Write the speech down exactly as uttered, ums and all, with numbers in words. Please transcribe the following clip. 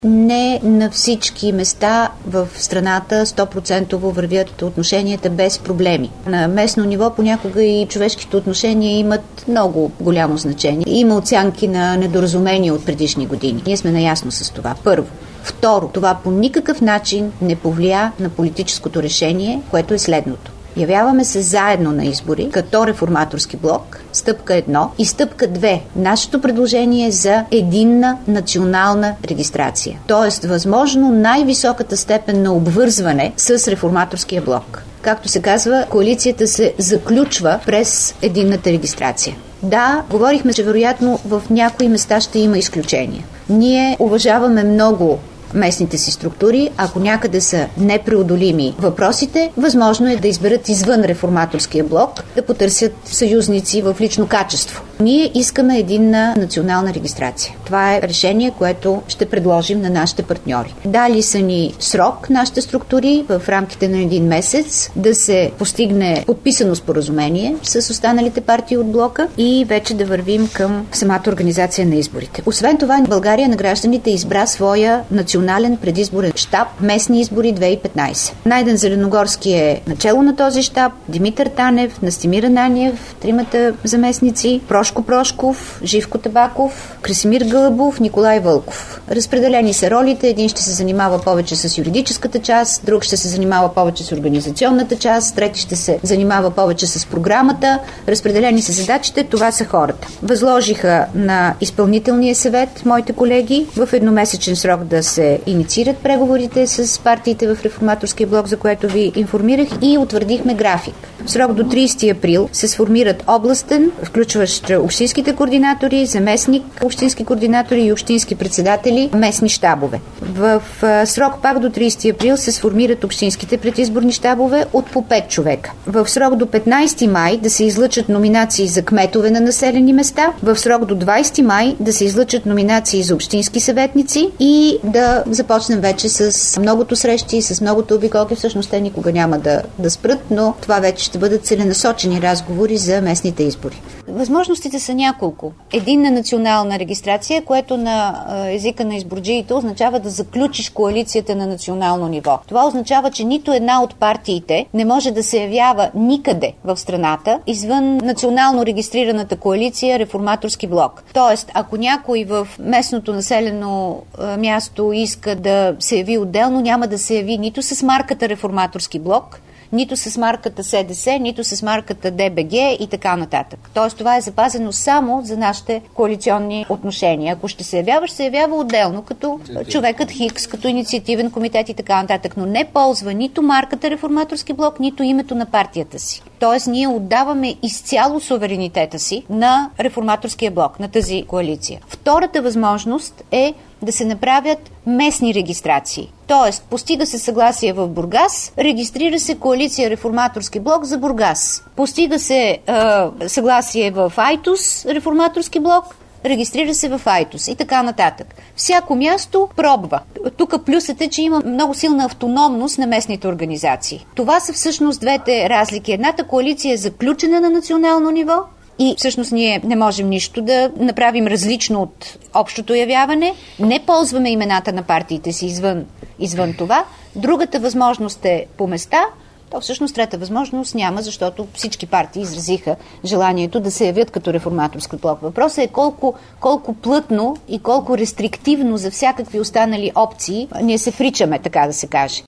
Не на всички места в страната сто процента вървят отношенията без проблеми. На местно ниво понякога и човешките отношения имат много голямо значение. Има оценки на недоразумения от предишни години. Ние сме наясно с това. Първо. Второ, това по никакъв начин не повлия на политическото решение, което е следното. Явяваме се заедно на избори, като реформаторски блок, стъпка едно и стъпка две. Нашето предложение е за единна национална регистрация. Тоест, възможно най-високата степен на обвързване с реформаторския блок. Както се казва, коалицията се заключва през единната регистрация. Да, говорихме, че вероятно в някои места ще има изключения. Ние уважаваме много местните си структури. Ако някъде са непреодолими въпросите, възможно е да изберат извън реформаторския блок, да потърсят съюзници в лично качество. Ние искаме единна национална регистрация. Това е решение, което ще предложим на нашите партньори. Дали са ни срок нашите структури в рамките на един месец да се постигне подписано споразумение с останалите партии от блока и вече да вървим към самата организация на изборите. Освен това, България на гражданите избра своя национален предизборен щаб, местни избори две хиляди и петнадесета. Найден Зеленогорски е начело на този щаб, Димитър Танев, Настимир Ананиев, тримата заместници, Прошко Прошков, Живко Табаков, Красимир Гълъбов, Николай Вълков. Разпределени са ролите. Един ще се занимава повече с юридическата част, друг ще се занимава повече с организационната част, трети ще се занимава повече с програмата. Разпределени са задачите, това са хората. Възложиха на изпълнителния съвет, моите колеги, в едномесечен срок да се инициират преговорите с партиите в реформаторския блок, за което ви информирах, и утвърдихме график. В срок до тридесети април се сформират областен, включващ общинските координатори, заместник общински координатори и общински председатели, местни щабове. В срок пак до тридесети април се сформират общинските предизборни щабове от по пет човека. В срок до петнадесети май да се излъчат номинации за кметове на населени места. В срок до двадесети май да се излъчат номинации за общински съветници и да започнем вече с многото срещи, с многото обиколки. Всъщност те никога няма да, да спрат, но това вече ще бъдат целенасочени разговори за местните избори. Възможностите са няколко. Единна национална регистрация, което на езика на изборджиите означава да заключиш коалицията на национално ниво. Това означава, че нито една от партиите не може да се явява никъде в страната извън национално регистрираната коалиция реформаторски блок. Тоест, ако някой в местното населено място иска да се яви отделно, няма да се яви нито с марката реформаторски блок, нито с марката СДС, нито с марката ДБГ и така нататък. Тоест това е запазено само за нашите коалиционни отношения. Ако ще се явява, ще се явява отделно, като човекът Хикс, като инициативен комитет и така нататък, но не ползва нито марката реформаторски блок, нито името на партията си. Тоест ние отдаваме изцяло суверенитета си на реформаторския блок, на тази коалиция. Втората възможност е да се направят местни регистрации. Тоест, постига се съгласие в Бургас, регистрира се коалиция реформаторски блок за Бургас. Постига се е, съгласие в Айтос, реформаторски блок, регистрира се в Айтос и така нататък. Всяко място пробва. Тук плюсът е, че има много силна автономност на местните организации. Това са всъщност двете разлики. Едната коалиция е заключена на национално ниво и всъщност ние не можем нищо да направим различно от общото явяване. Не ползваме имената на партиите си извън, извън това. Другата възможност е по места. То всъщност трета възможност няма, защото всички партии изразиха желанието да се явят като реформаторски блок. Въпросът е колко, колко плътно и колко рестриктивно за всякакви останали опции ние се вричаме, така да се каже.